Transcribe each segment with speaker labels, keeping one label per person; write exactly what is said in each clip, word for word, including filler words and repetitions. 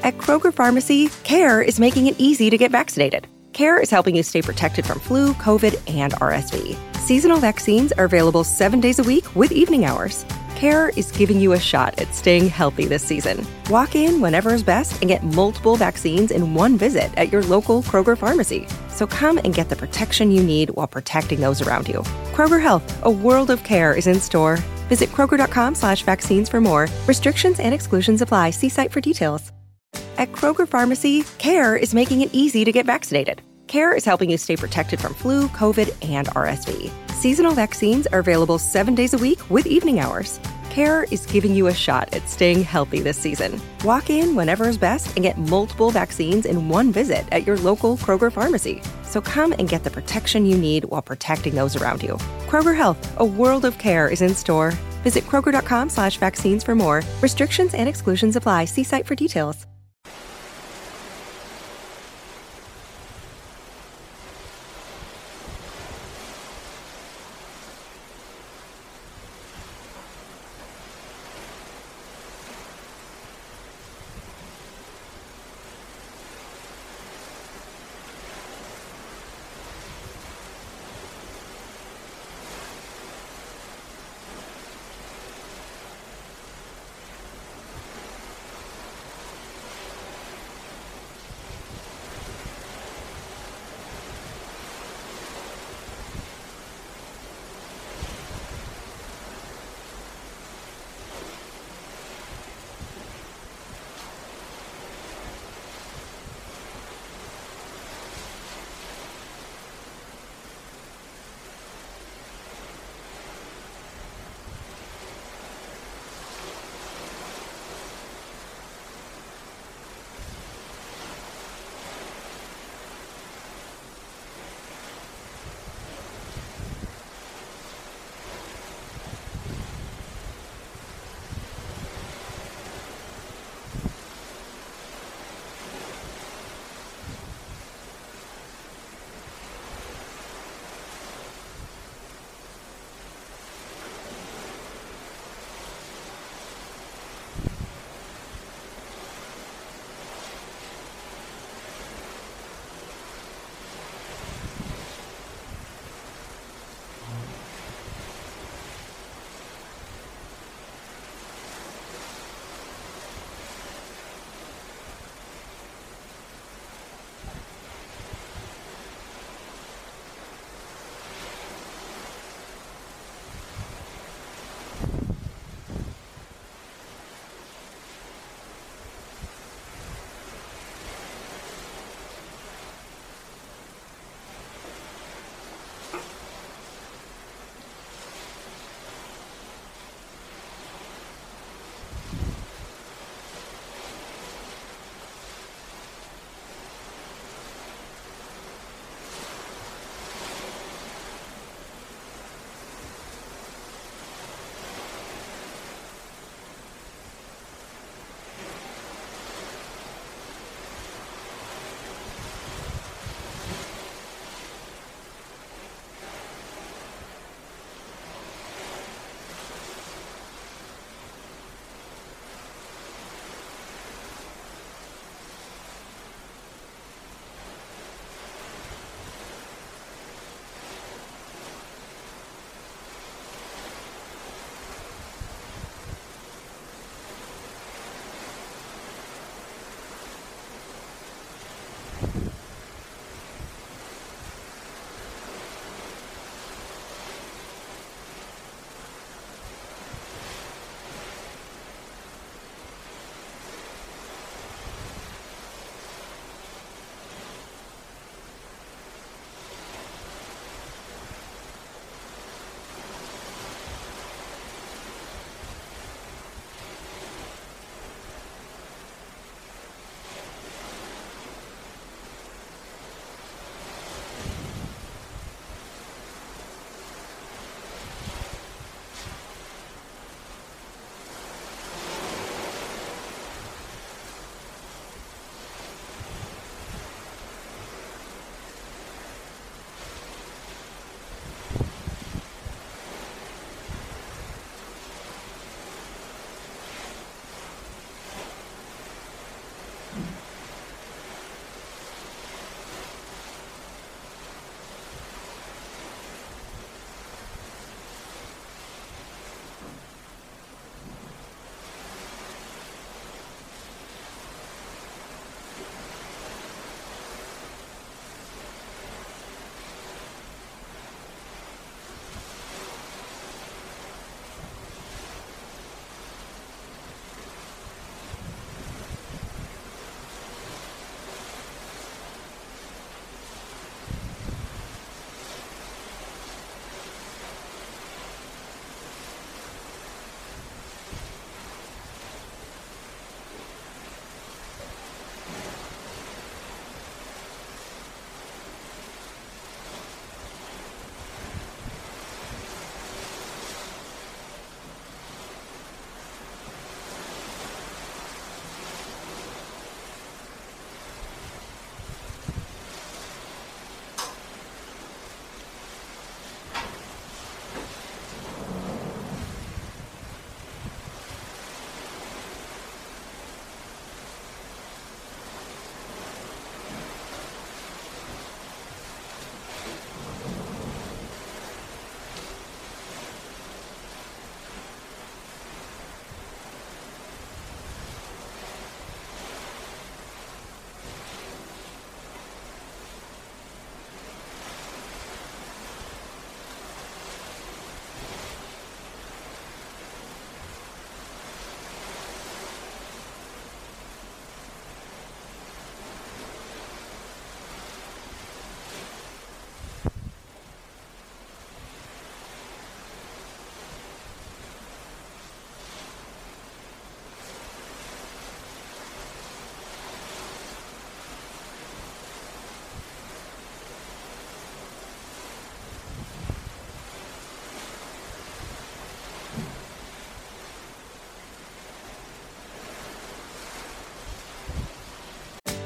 Speaker 1: At Kroger Pharmacy, CARE is making it easy to get vaccinated. CARE is helping you stay protected from flu, COVID, and R S V. Seasonal vaccines are available seven days a week with evening hours. CARE is giving you a shot at staying healthy this season. Walk in whenever is best and get multiple vaccines in one visit at your local Kroger Pharmacy. So come and get the protection you need while protecting those around you. Kroger Health, a world of care is in store. Visit Kroger.com slash vaccines for more. Restrictions and exclusions apply. See site for details. At Kroger Pharmacy, CARE is making it easy to get vaccinated. CARE is helping you stay protected from flu, COVID, and R S V. Seasonal vaccines are available seven days a week with evening hours. CARE is giving you a shot at staying healthy this season. Walk in whenever is best and get multiple vaccines in one visit at your local Kroger Pharmacy. So come and get the protection you need while protecting those around you. Kroger Health, a world of care is in store. Visit Kroger.com slash vaccines for more. Restrictions and exclusions apply. See site for details.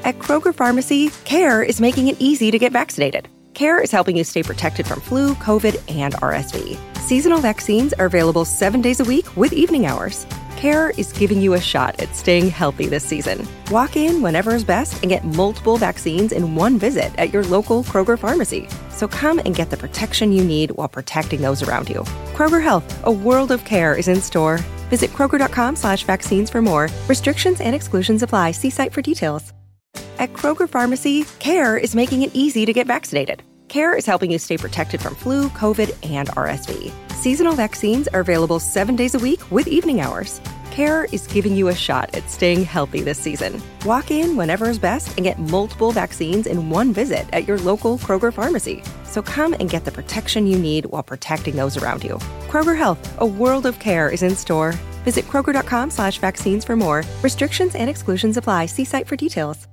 Speaker 1: At Kroger Pharmacy, CARE is making it easy to get vaccinated. CARE is helping you stay protected from flu, COVID, and R S V. Seasonal vaccines are available seven days a week with evening hours. CARE is giving you a shot at staying healthy this season. Walk in whenever is best and get multiple vaccines in one visit at your local Kroger pharmacy. So come and get the protection you need while protecting those around you. Kroger Health, a world of care is in store. Visit Kroger.com slash vaccines for more. Restrictions and exclusions apply. See site for details. At Kroger Pharmacy, CARE is making it easy to get vaccinated. CARE is helping you stay protected from flu, COVID, and R S V. Seasonal vaccines are available seven days a week with evening hours. CARE is giving you a shot at staying healthy this season. Walk in whenever is best and get multiple vaccines in one visit at your local Kroger pharmacy. So come and get the protection you need while protecting those around you. Kroger Health, a world of care is in store. Visit Kroger.com slash vaccines for more. Restrictions and exclusions apply. See site for details.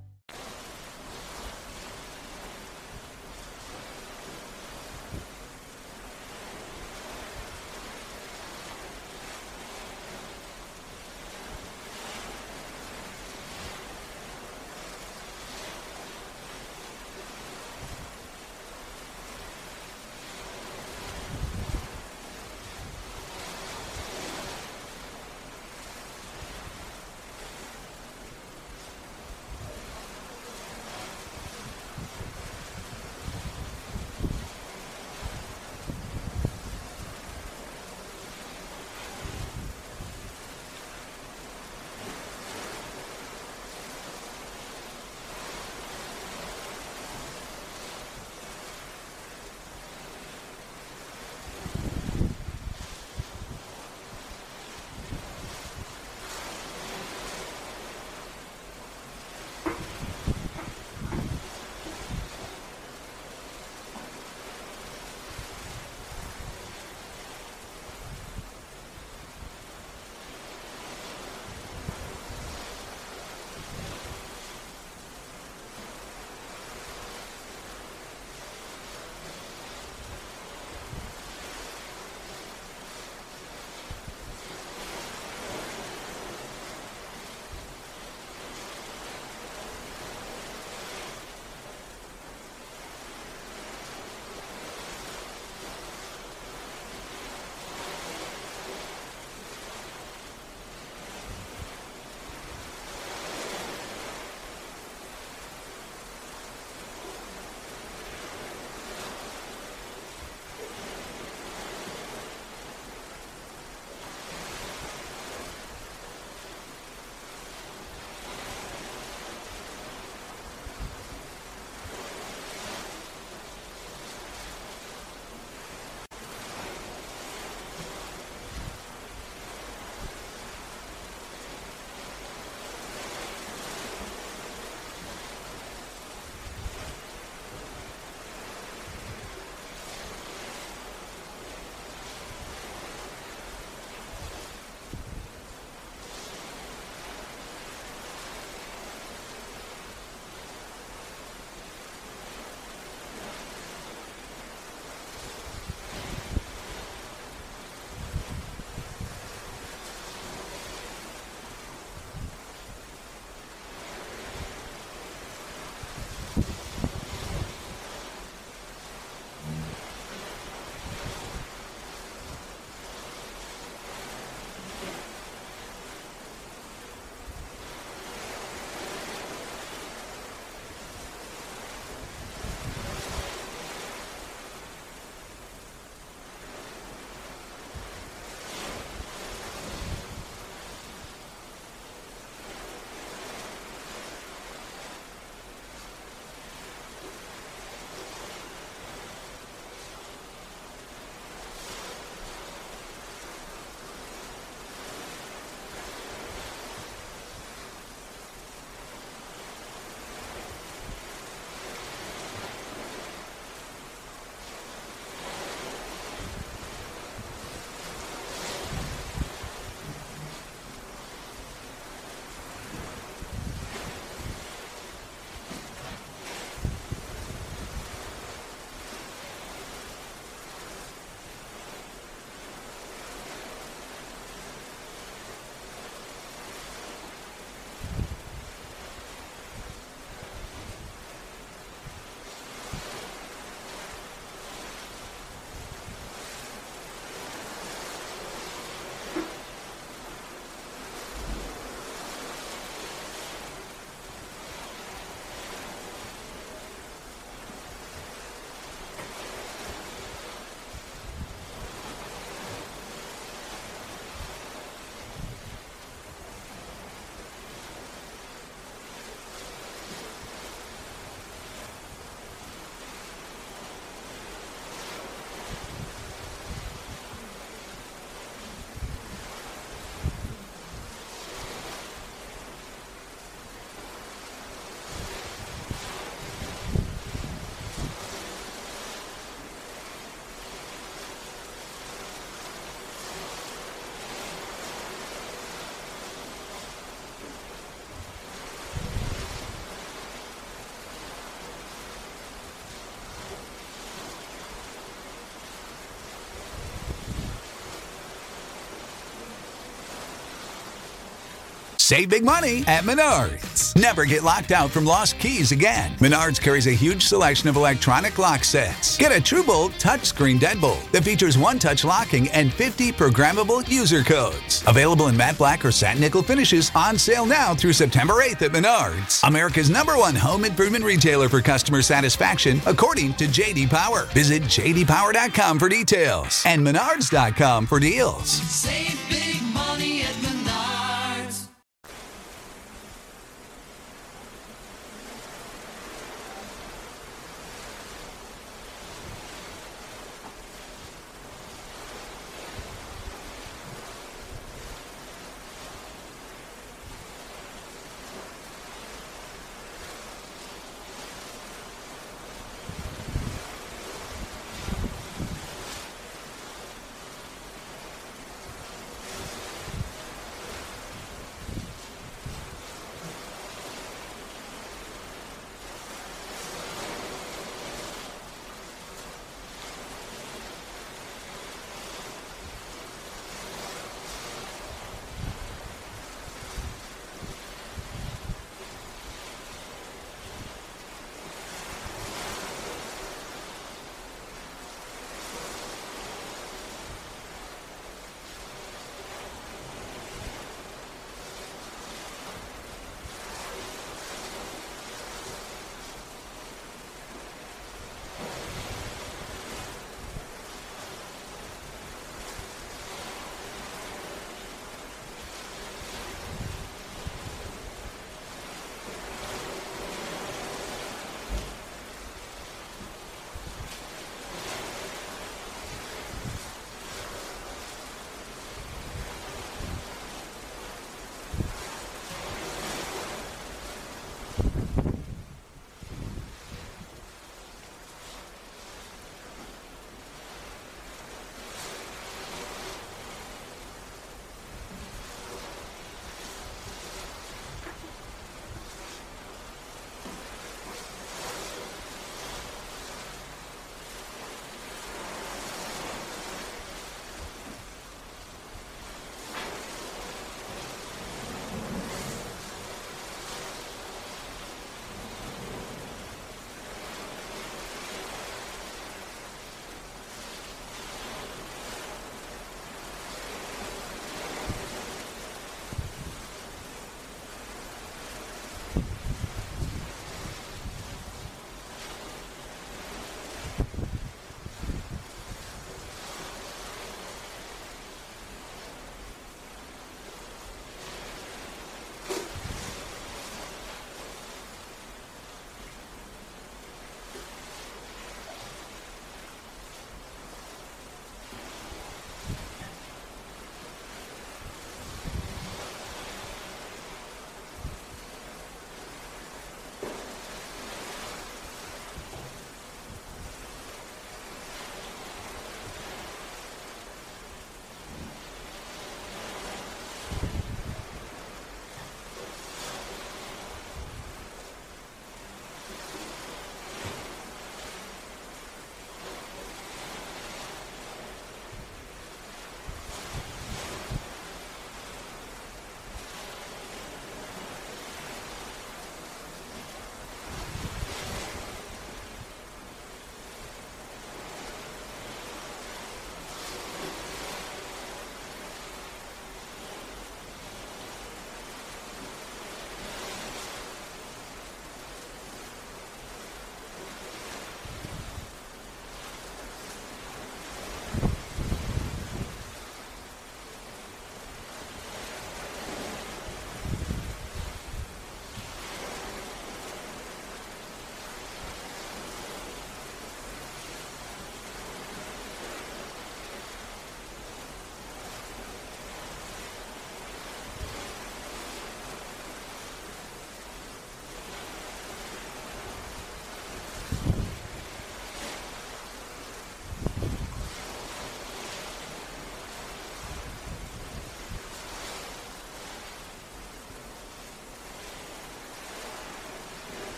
Speaker 2: Save big money at Menards. Never get locked out from lost keys again. Menards carries a huge selection of electronic lock sets. Get a TrueBolt touchscreen deadbolt that features one-touch locking and fifty programmable user codes. Available in matte black or satin nickel finishes, on sale now through September eighth at Menards. America's number one home improvement retailer for customer satisfaction, according to J D Power. Visit j d power dot com for details and menards dot com for deals.
Speaker 3: Save big money at Menards.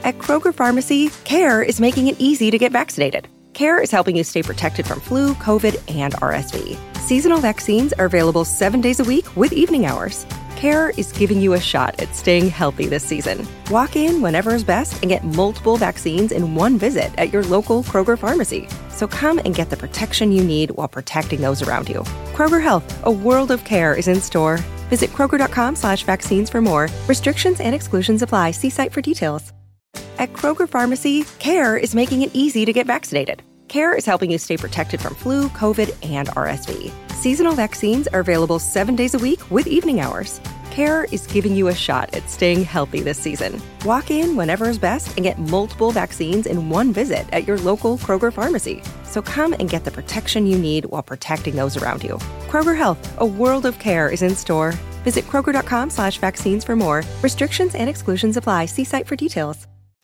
Speaker 1: At Kroger Pharmacy, CARE is making it easy to get vaccinated. CARE is helping you stay protected from flu, COVID, and R S V. Seasonal vaccines are available seven days a week with evening hours. CARE is giving you a shot at staying healthy this season. Walk in whenever is best and get multiple vaccines in one visit at your local Kroger pharmacy. So come and get the protection you need while protecting those around you. Kroger Health, a world of care, is in store. Visit Kroger.com slash vaccines for more. Restrictions and exclusions apply. See site for details. At Kroger Pharmacy, CARE is making it easy to get vaccinated. CARE is helping you stay protected from flu, COVID, and R S V. Seasonal vaccines are available seven days a week with evening hours. CARE is giving you a shot at staying healthy this season. Walk in whenever is best and get multiple vaccines in one visit at your local Kroger pharmacy. So come and get the protection you need while protecting those around you. Kroger Health, a world of care, is in store. Visit Kroger.com slash vaccines for more. Restrictions and exclusions apply. See site for details.